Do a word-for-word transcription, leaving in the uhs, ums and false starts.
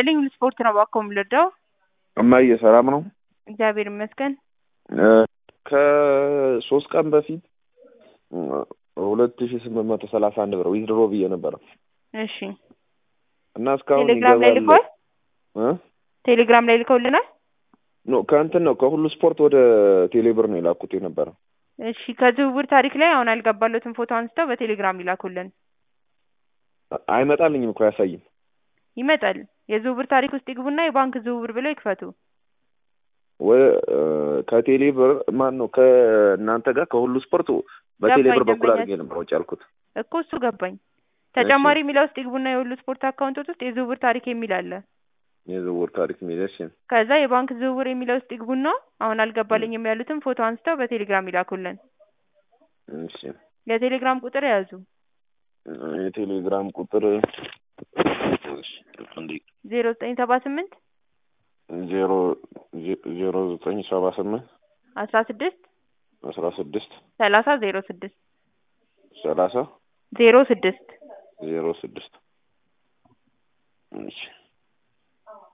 ይስጥልኝ ስፖርት ነው ባኮም ልርዳው? እማዬ ሰላም ነው? እግዚአብሔር ይመስገን። ከሶስት ቀን በፊት ሁለት ሺህ ስምንት መቶ ሰላሳ አንድ ብር ዊዝድሮ ብዬ ነበር። እሺ እና እስካሁን ቴሌግራም ላይ ይገባል ልኳል? እ ቴሌግራም ላይ ልከውልናል? ኖ ከእንትን ነው ከሁሉ ስፖርት ወደ ቴሌብር ነው የላኩት የነበረው። እሺ ከዝውውር ታሪክ ላይ አሁን አልገባለትም ፎቶ አንስተው በቴሌግራም ይላኩልን። አይመጣልኝም እኮ አያሳይም። ይመጣል። የዝውውር ታሪክ ውስጥ ይግቡና የባንክ ዝውውር ብለው ይክፈቱ። ወይ ከቴሌብር ማን ነው ከእናንተ ጋር ከሁሉ ስፖርት በቴሌብር በኩል አድርጌ ነበር ወጪ ያልኩት እኮ እሱ ገባኝ። ተጨማሪ የሚለው ውስጥ ይግቡና የሁሉ ስፖርት አካውንቶች ውስጥ የዝውውር ታሪክ የሚል አለ። የዝውውር ታሪክ የሚለሽ ከዛ የባንክ ዝውውር የሚለው ውስጥ ይግቡና አሁን አልገባልኝም ያሉትን ፎቶ አንስተው በቴሌግራም ይላኩልን። እሺ የቴሌግራም ቁጥር ያዙ። የቴሌግራም ቁጥር ዜሮ ዘጠኝ ሰባ ስምንት ዜሮ ዜሮ ዘጠኝ ሰባ ስምንት አስራ ስድስት አስራ ስድስት ሰላሳ ዜሮ ስድስት ሰላሳ ዜሮ ስድስት ዜሮ ስድስት እሺ